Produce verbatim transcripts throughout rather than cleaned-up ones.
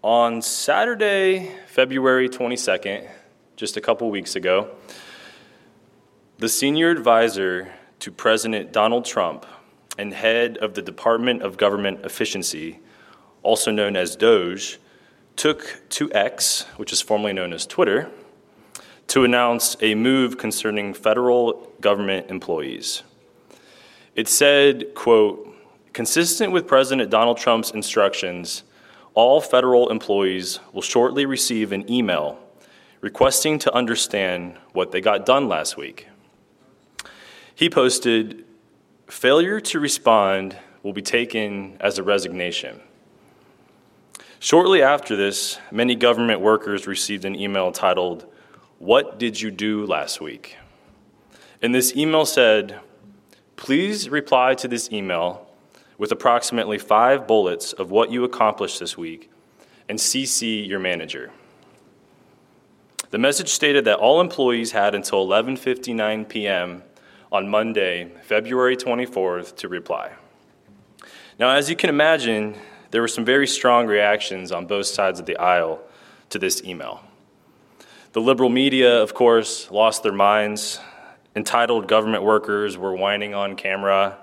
On Saturday, February twenty-second, just a couple weeks ago, the senior advisor to President Donald Trump and head of the Department of Government Efficiency, also known as DOGE, took to X, which is formerly known as Twitter, to announce a move concerning federal government employees. It said, quote, "Consistent with President Donald Trump's instructions, all federal employees will shortly receive an email requesting to understand what they got done last week." He posted, "Failure to respond will be taken as a resignation." Shortly after this, many government workers received an email titled, "What did you do last week?" And this email said, "Please reply to this email with approximately five bullets of what you accomplished this week and C C your manager." The message stated that all employees had until eleven fifty-nine p.m. on Monday, February twenty-fourth, to reply. Now, as you can imagine, there were some very strong reactions on both sides of the aisle to this email. The liberal media, of course, lost their minds. Entitled government workers were whining on camera,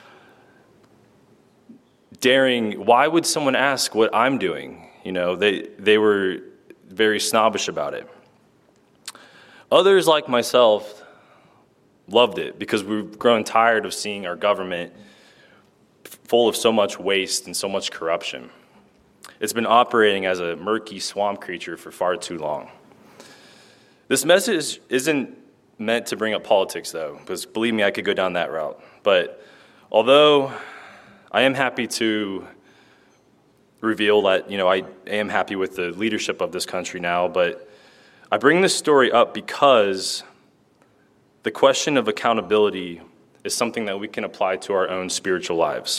daring, why would someone ask what I'm doing? You know, they, they were very snobbish about it. Others, like myself, loved it because we've grown tired of seeing our government full of so much waste and so much corruption. It's been operating as a murky swamp creature for far too long. This message isn't meant to bring up politics, though, because believe me, I could go down that route. But although I am happy to reveal that, you know, I am happy with the leadership of this country now, but I bring this story up because the question of accountability is something that we can apply to our own spiritual lives.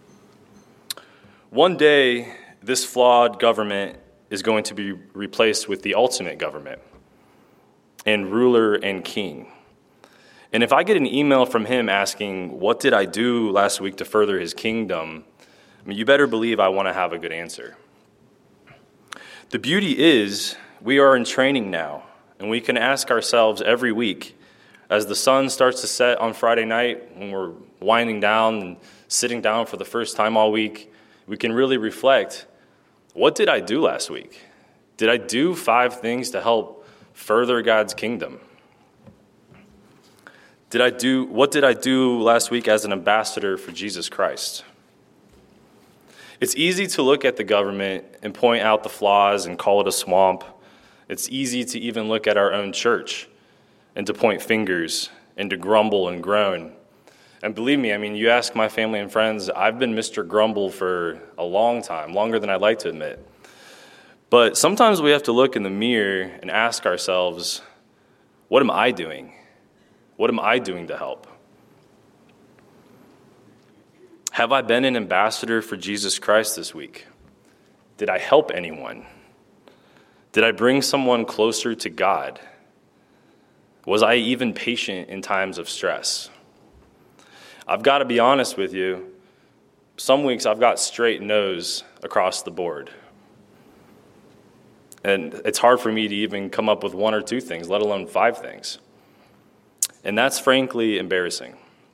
One day, this flawed government is going to be replaced with the ultimate government and ruler and king. And if I get an email from him asking, what did I do last week to further his kingdom, I mean, you better believe I want to have a good answer. The beauty is we are in training now, and we can ask ourselves every week, as the sun starts to set on Friday night, when we're winding down and sitting down for the first time all week, we can really reflect, what did I do last week? Did I do five things to help further God's kingdom? Did I do, what did I do last week as an ambassador for Jesus Christ? It's easy to look at the government and point out the flaws and call it a swamp. It's easy to even look at our own church and to point fingers and to grumble and groan. And believe me, I mean, you ask my family and friends, I've been Mister Grumble for a long time, longer than I'd like to admit. But sometimes we have to look in the mirror and ask ourselves, what am I doing? What am I doing to help? Have I been an ambassador for Jesus Christ this week? Did I help anyone? Did I bring someone closer to God? Was I even patient in times of stress? I've got to be honest with you. Some weeks I've got straight no's across the board. And it's hard for me to even come up with one or two things, let alone five things. And that's frankly embarrassing.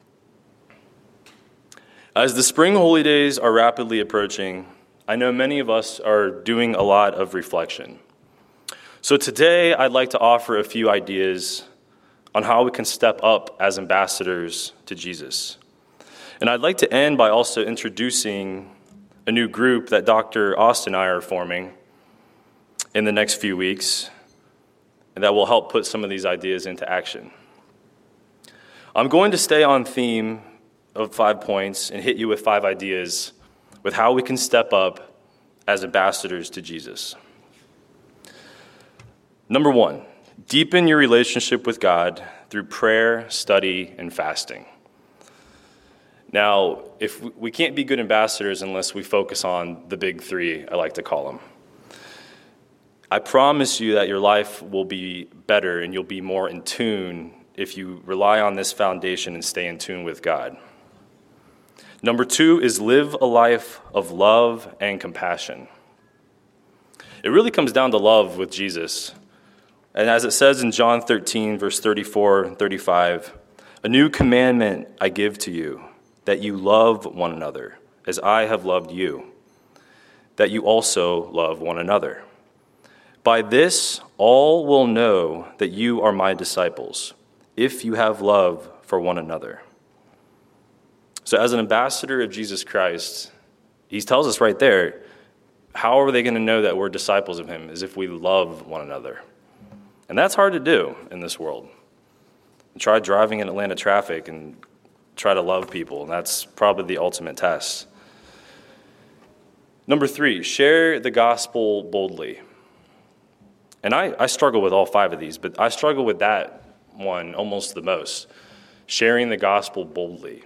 As the spring holy days are rapidly approaching, I know many of us are doing a lot of reflection. So today I'd like to offer a few ideas on how we can step up as ambassadors to Jesus. And I'd like to end by also introducing a new group that Doctor Austin and I are forming in the next few weeks, and that will help put some of these ideas into action. I'm going to stay on theme of five points and hit you with five ideas with how we can step up as ambassadors to Jesus. Number one, deepen your relationship with God through prayer, study, and fasting. Now, if we can't be good ambassadors unless we focus on the big three, I like to call them. I promise you that your life will be better and you'll be more in tune if you rely on this foundation and stay in tune with God. Number two is live a life of love and compassion. It really comes down to love with Jesus. And as it says in John thirteen, verse thirty-four and thirty-five, a new commandment I give to you, that you love one another, as I have loved you, that you also love one another. By this, all will know that you are my disciples, if you have love for one another. So as an ambassador of Jesus Christ, he tells us right there, how are they going to know that we're disciples of him? Is if we love one another. And that's hard to do in this world. Try driving in Atlanta traffic and try to love people, and that's probably the ultimate test. Number three, share the gospel boldly. And I, I struggle with all five of these, but I struggle with that one almost the most, sharing the gospel boldly.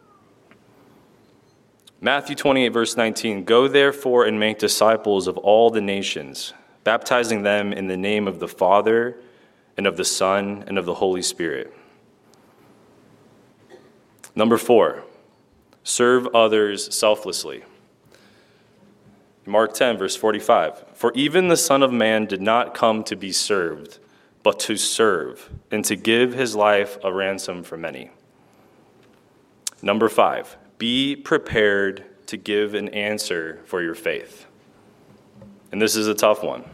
Matthew twenty-eight, verse nineteen, go therefore and make disciples of all the nations, baptizing them in the name of the Father and of the Son and of the Holy Spirit. Number four, serve others selflessly. Mark ten, verse forty-five, for even the Son of Man did not come to be served, but to serve, and to give his life a ransom for many. Number five, be prepared to give an answer for your faith. And this is a tough one.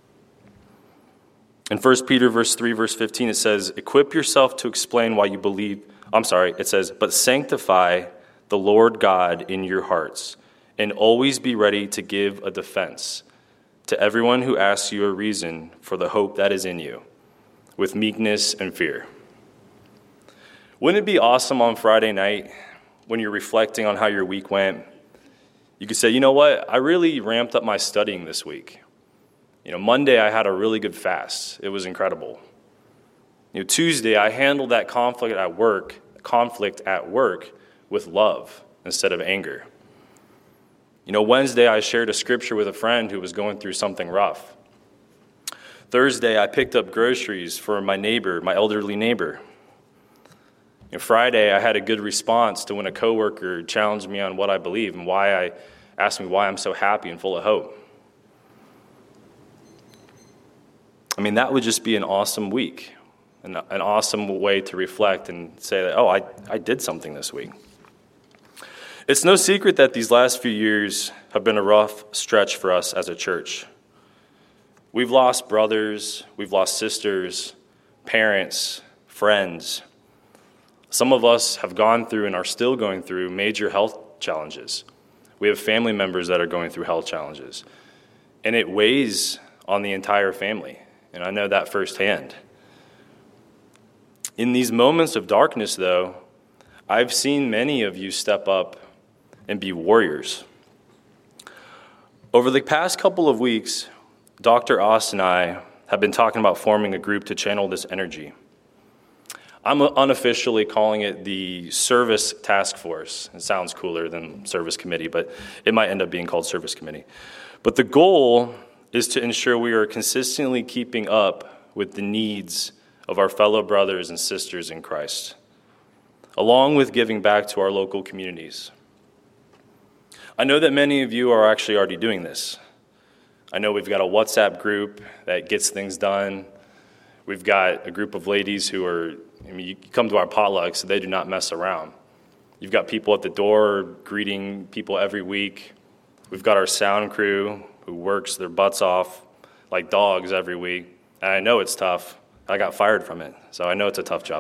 In First Peter verse three, verse fifteen, it says, equip yourself to explain why you believe. I'm sorry, it says, but sanctify the Lord God in your hearts, and always be ready to give a defense to everyone who asks you a reason for the hope that is in you, with meekness and fear. Wouldn't it be awesome on Friday night when you're reflecting on how your week went? You could say, you know what, I really ramped up my studying this week. You know, Monday I had a really good fast. It was incredible. You know, Tuesday I handled that conflict at work, conflict at work with love instead of anger. You know, Wednesday I shared a scripture with a friend who was going through something rough. Thursday I picked up groceries for my neighbor, my elderly neighbor. You know, Friday I had a good response to when a coworker challenged me on what I believe and why I asked me why I'm so happy and full of hope. I mean, that would just be an awesome week, an, an awesome way to reflect and say that, oh, I, I did something this week. It's no secret that these last few years have been a rough stretch for us as a church. We've lost brothers, we've lost sisters, parents, friends. Some of us have gone through and are still going through major health challenges. We have family members that are going through health challenges. And it weighs on the entire family, and I know that firsthand. In these moments of darkness, though, I've seen many of you step up and be warriors. Over the past couple of weeks, Doctor Oss and I have been talking about forming a group to channel this energy. I'm unofficially calling it the Service Task Force. It sounds cooler than Service Committee, but it might end up being called Service Committee. But the goal is to ensure we are consistently keeping up with the needs of our fellow brothers and sisters in Christ, along with giving back to our local communities. I know that many of you are actually already doing this. I know we've got a WhatsApp group that gets things done. We've got a group of ladies who are, I mean, you come to our potlucks, so they do not mess around. You've got people at the door greeting people every week. We've got our sound crew who works their butts off like dogs every week. And I know it's tough. I got fired from it, so I know it's a tough job.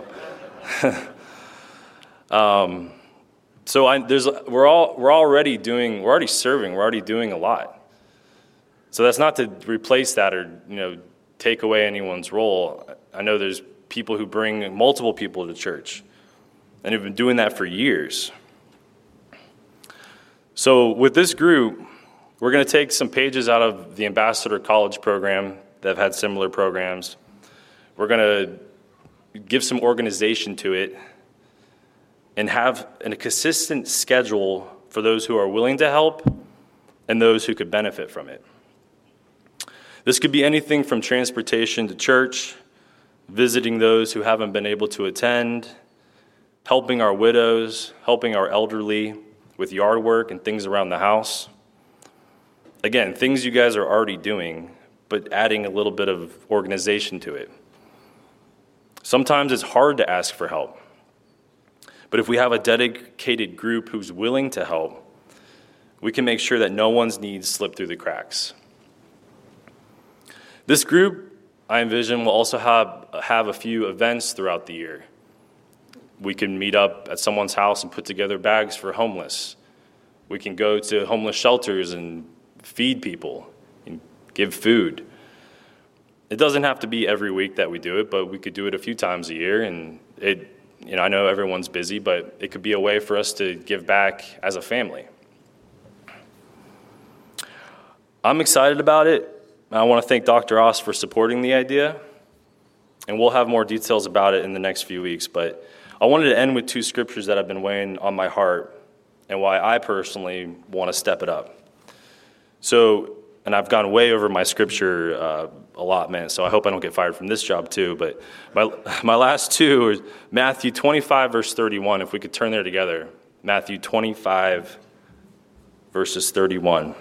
um, so I, there's, we're all we're already doing, we're already serving, we're already doing a lot. So that's not to replace that or you know take away anyone's role. I know there's people who bring multiple people to church, and have been doing that for years. So with this group, we're going to take some pages out of the Ambassador College program that have had similar programs. We're going to give some organization to it and have a consistent schedule for those who are willing to help and those who could benefit from it. This could be anything from transportation to church, visiting those who haven't been able to attend, helping our widows, helping our elderly with yard work and things around the house. Again, things you guys are already doing, but adding a little bit of organization to it. Sometimes it's hard to ask for help. But if we have a dedicated group who's willing to help, we can make sure that no one's needs slip through the cracks. This group, I envision, will also have, have a few events throughout the year. We can meet up at someone's house and put together bags for homeless. We can go to homeless shelters and feed people and give food. It doesn't have to be every week that we do it, but we could do it a few times a year. And it, you know, I know everyone's busy, but it could be a way for us to give back as a family. I'm excited about it. I want to thank Doctor Oss for supporting the idea, and we'll have more details about it in the next few weeks. But I wanted to end with two scriptures that have been weighing on my heart and why I personally want to step it up. So, and I've gone way over my scripture uh, allotment, so I hope I don't get fired from this job too. But my my last two are Matthew twenty-five, verse thirty-one. If we could turn there together. Matthew twenty-five, verses thirty-one.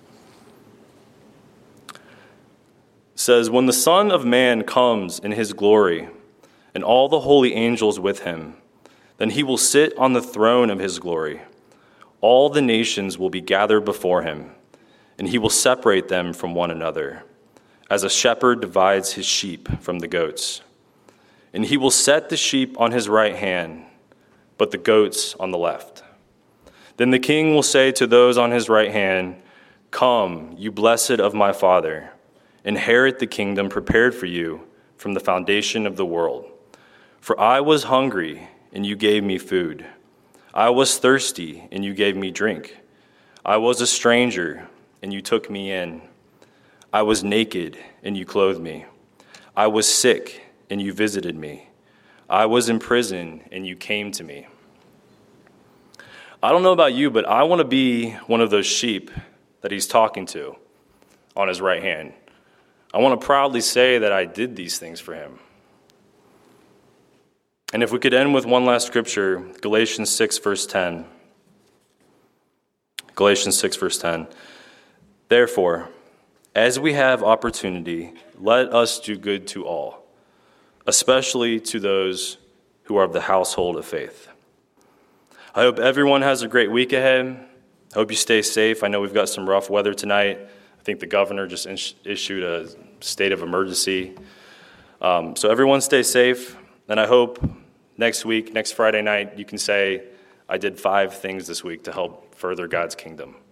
Says, "When the Son of Man comes in his glory, and all the holy angels with him, then he will sit on the throne of his glory. All the nations will be gathered before him, and he will separate them from one another, as a shepherd divides his sheep from the goats. And he will set the sheep on his right hand, but the goats on the left. Then the king will say to those on his right hand, 'Come, you blessed of my Father, inherit the kingdom prepared for you from the foundation of the world. For I was hungry, and you gave me food. I was thirsty, and you gave me drink. I was a stranger, and you took me in. I was naked, and you clothed me. I was sick, and you visited me. I was in prison, and you came to me.'" I don't know about you, but I want to be one of those sheep that he's talking to on his right hand. I want to proudly say that I did these things for him. And if we could end with one last scripture, Galatians six, verse ten. Galatians six, verse ten. "Therefore, as we have opportunity, let us do good to all, especially to those who are of the household of faith." I hope everyone has a great week ahead. I hope you stay safe. I know we've got some rough weather tonight. I think the governor just is- issued a state of emergency. Um, so everyone stay safe. And I hope next week, next Friday night, you can say, "I did five things this week to help further God's kingdom."